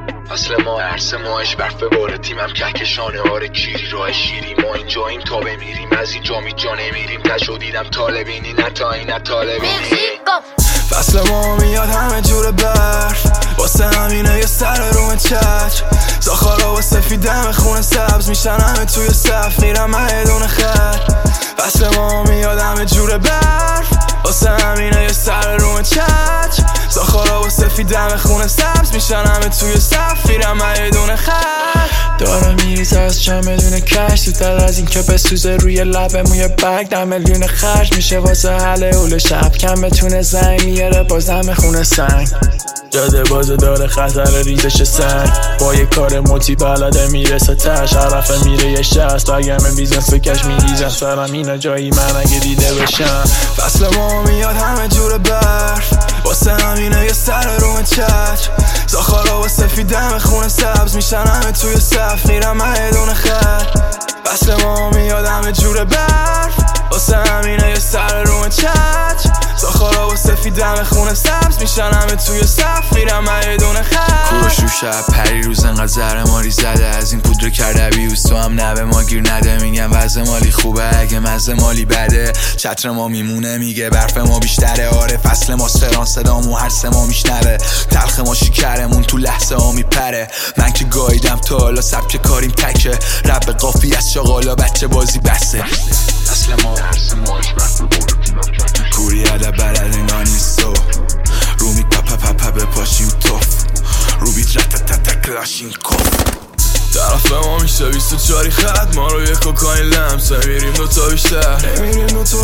اصل ما عرص ماهش برف باره تیمم کهکشانه آره کیری راه شیری ما اینجاییم تا بمیریم از اینجا میجا نمیریم تشو دیدم طالبینی نه تا این نه طالبینی فصل ما میاد همه جور برف واسه همینه یه سر روم چتر زاخارا و سفیدم خونه سبز میشن همه توی صف میرم مهدون خر فصل ما میاد همه جور برف واسه همینه یه سر روم چتر زاخارا و سفیدم خونه سبز میشن همه توی صف میرم مهدون خر داره میریزه از چمدون کش زودتر از این که بسوزه روی لبه موی بگ 10 میلیون خرج میشه واسه حل اول شب کم بتونه زنگ میاره بازم خونه سنگ جاده بازه داره خطر ریزش سنگ با یه کار موتی بلده میرسه تش عرفه میره یه شست بگم بیزنس بکش میریزم سرم اینا جایی من اگه دیده بشم فصل ما میاد همه جور برف واسه همینه یه سر روم چتر زاخارا و سفیدم خونه سبز میشن همه توی صف میرم مهدون خر فصل ما میاد همه جور برف واسه همینه یه سر روم چتر زاخارا و سفیدم خونه سبز میشن همه توی صف میرم مهدون خر کوروش رو شب پری روز انقدر زهر ماری زده از این پودر کرده بیوز تو هم نبه ما گیر نده میگم وضع مالی خوبه اگه مزه مالی بده چتر ما میمونه میگه برف ما بیشتره آره فصل ما سران صدامو هر سه ما میشنوه تلخ ما شکرمون تو لحظه ها میپره من که گاییدم تا حالا سبک کاریم تکه رب قافی از شغالا بچه بازی بسته اصل ما عرص ماهش برف باره کوری عدب بلد اینا نیستو رو می پا بپاشیم توف رو بیت رتتت کلاشین کف طرف ما میشه 24 خط ما رو یه کوکاین لمسه میریم دوتا بیشتر نمیریم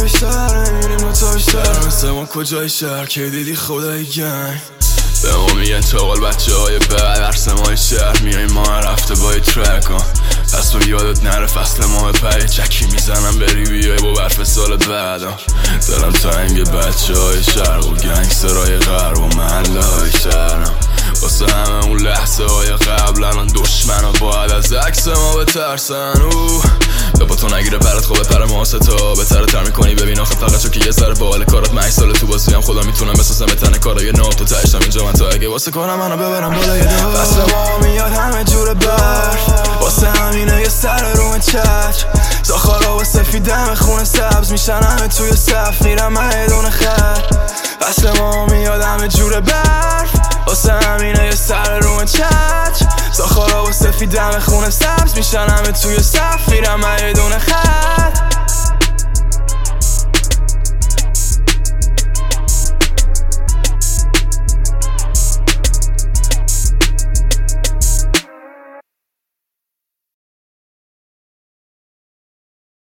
دوتا بیشتر مثل ما کجای شهر که دیدی خدای گنگ به ما میگن چاقال بچه های بد عرص مای شهر میاییم ما رفته با یه ترک پس تو یادت نره فصل ما پری چکی میزنم بری بیای با برف سال بعدا دلم تنگ بچه های شرق و گنگسترهای غرب و محله های شهرم واسه همه اون لحظه های قبل الان دشمن ها باید از عکس ما بترسن به با تو نگیره پرت خوبه پر ما ستا بهتره تر میکنی ببین آخه فقط چون که یه سر باحال کارات من 8 سال تو بازی هم خدا میتونم بسازم بتنه کارای ناب تو تهشتم اینجا من تا اگه واسه کنم منو ببرم بالای دار فصل ما میاد همه جور برف واسه همینه یه سر روم چتر زاخارا و سفیدم خونه سبز میشن همه توی صف میرم مهدون خر فصل ما میاد همه جور برف واسه همینه یه سر روم چتر زاخارا و سفیدم خونه سبز میشن همه توی صف میرم مهدون خر